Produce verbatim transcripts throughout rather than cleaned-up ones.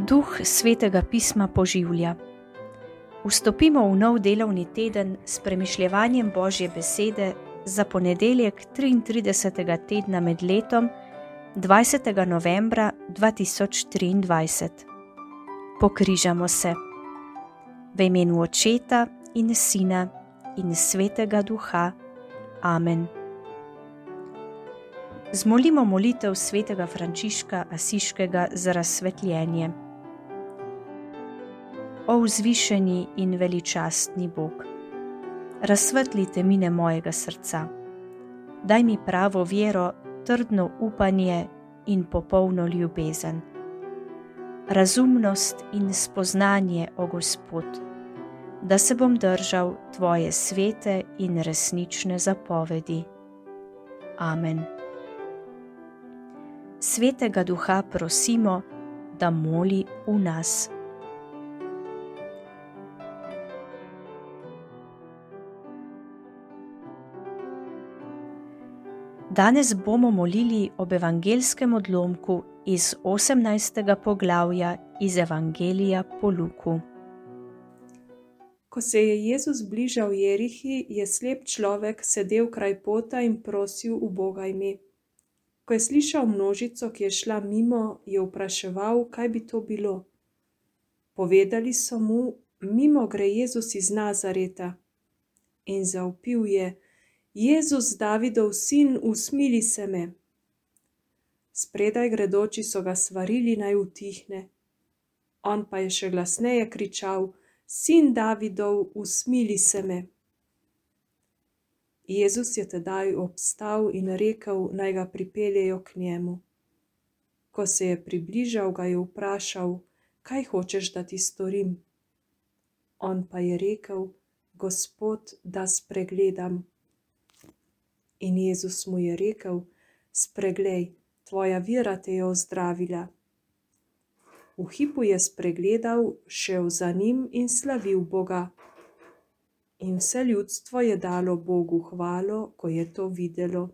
Duh Svetega pisma poživlja. Vstopimo v nov delovni teden s premišljevanjem Božje besede za ponedeljek triintridesetega tedna med letom dvajsetega novembra dva tisoč triindvajset. Pokrižamo se. V imenu Očeta in Sina in Svetega Duha. Amen. Zmolimo molitev svetega Frančiška Asiškega za razsvetljenje. O vzvišeni in veličastni Bog, razsvetli temine mojega srca. Daj mi pravo vero, trdno upanje in popolno ljubezen. Razumnost in spoznanje, o Gospod, da se bom držal Tvoje svete in resnične zapovedi. Amen. Svetega Duha prosimo, da moli v nas. Danes bomo molili ob evangelskem odlomku iz osemnajstega poglavja iz Evangelija po Luku. Ko se je Jezus bližal Jerihi, je slep človek sedel kraj pota in prosil uboga ime. Ko je slišal množico, ki je šla mimo, je vpraševal, kaj bi to bilo. Povedali so mu, mimo gre Jezus iz Nazareta. In zavpil je, Jezus, Davidov sin, usmili se me. Spredaj gredoči so ga svarili, naj utihne. On pa je še glasneje kričal, sin Davidov, usmili se me. Jezus je tedaj obstal in rekel, naj ga pripeljejo k njemu. Ko se je približal, ga je vprašal, kaj hočeš, da ti storim? On pa je rekel, Gospod, da spregledam. In Jezus mu je rekel, spreglej, tvoja vera te je ozdravila. V hipu je spregledal, šel za njim in slavil Boga. In vse ljudstvo je dalo Bogu hvalo, ko je to videlo.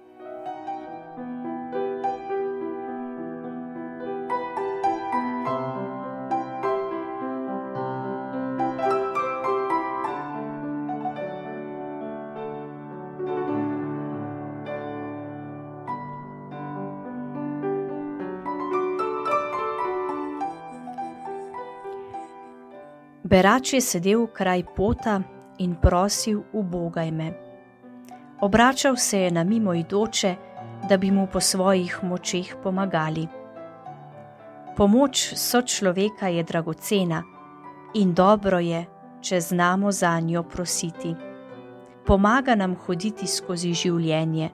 Berač je sedel kraj pota in prosil ubogaj me. Obračal se je na mimoidoče, da bi mu po svojih močeh pomagali. Pomoč sočloveka je dragocena in dobro je, če znamo zanjo prositi. Pomaga nam hoditi skozi življenje.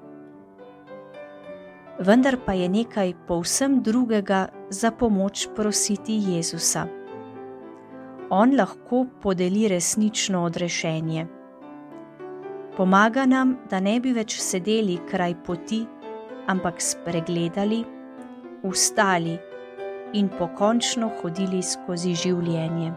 Vendar pa je nekaj povsem drugega za pomoč prositi Jezusa. On lahko podeli resnično odrešenje. Pomaga nam, da ne bi več sedeli kraj poti, ampak spregledali, vstali in pokončno hodili skozi življenje.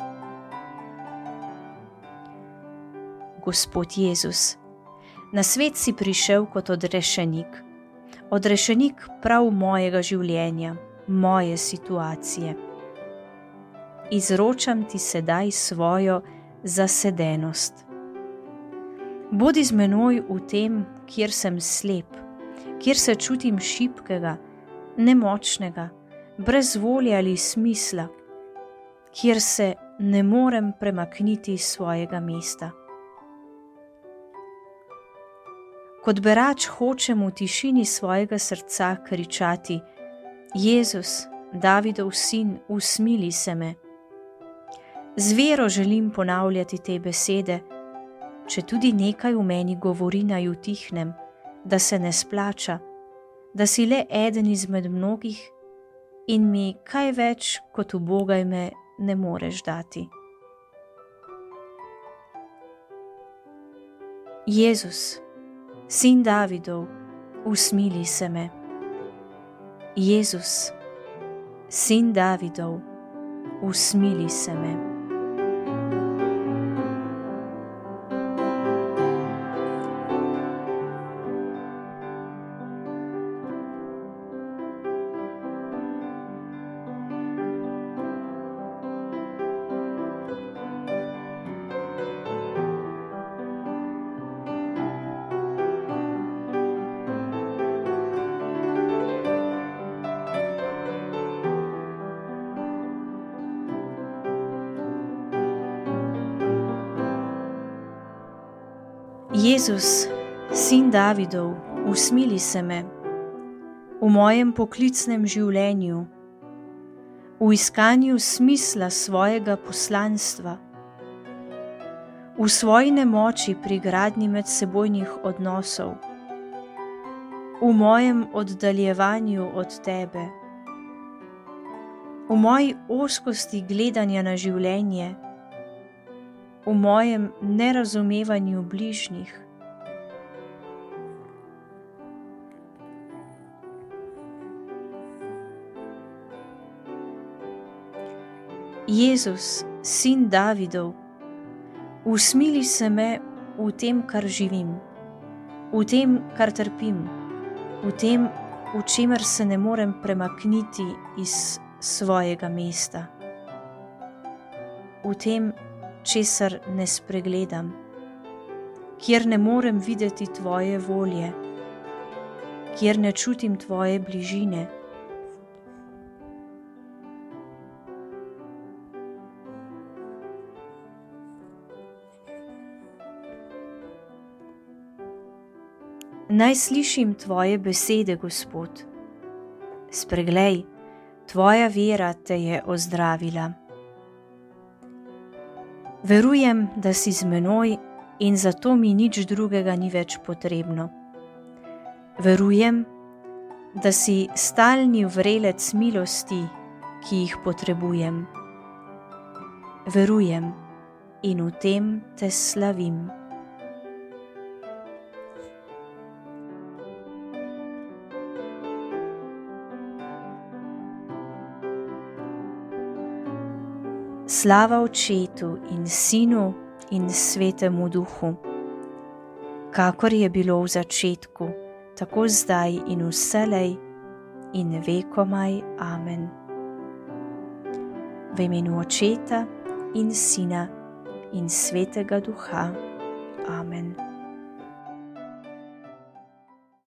Gospod Jezus, na svet si prišel kot odrešenik, odrešenik prav mojega življenja, moje situacije. Izročam ti sedaj svojo zasedenost. Bodi z menoj v tem, kjer sem slep, kjer se čutim šibkega, nemočnega, brez volje ali smisla, kjer se ne morem premakniti iz svojega mesta. Kot berač hočem v tišini svojega srca kričati, Jezus, Davidov sin, usmili se me. Z vero želim ponavljati te besede, če tudi nekaj v meni govori naj utihnem, da se ne splača, da si le eden izmed mnogih in mi kaj več kot ubogaj me ne moreš dati. Jezus, sin Davidov, usmili se me. Jezus, sin Davidov, usmili se me. Jezus, sin Davidov, usmili se me v mojem poklicnem življenju, v iskanju smisla svojega poslanstva, v svoji nemoči pri gradnji medsebojnih odnosov, v mojem oddaljevanju od tebe, v moji ozkosti gledanja na življenje, v mojem nerazumevanju bližnjih. Jezus, sin Davidov, usmili se me v tem, kar živim, v tem, kar trpim, v tem, v čemer se ne morem premakniti iz svojega mesta, v tem, česar ne spregledam, kjer ne morem videti tvoje volje, kjer ne čutim tvoje bližine. Naj slišim tvoje besede, Gospod. Spreglej, tvoja vera te je ozdravila. Verujem, da si z menoj in zato mi nič drugega ni več potrebno. Verujem, da si stalni vrelec milosti, ki jih potrebujem. Verujem in v tem te slavim. Slava Očetu in Sinu in Svetemu Duhu, kakor je bilo v začetku, tako zdaj in vselej in vekomaj. Amen. V imenu Očeta in Sina in Svetega Duha. Amen.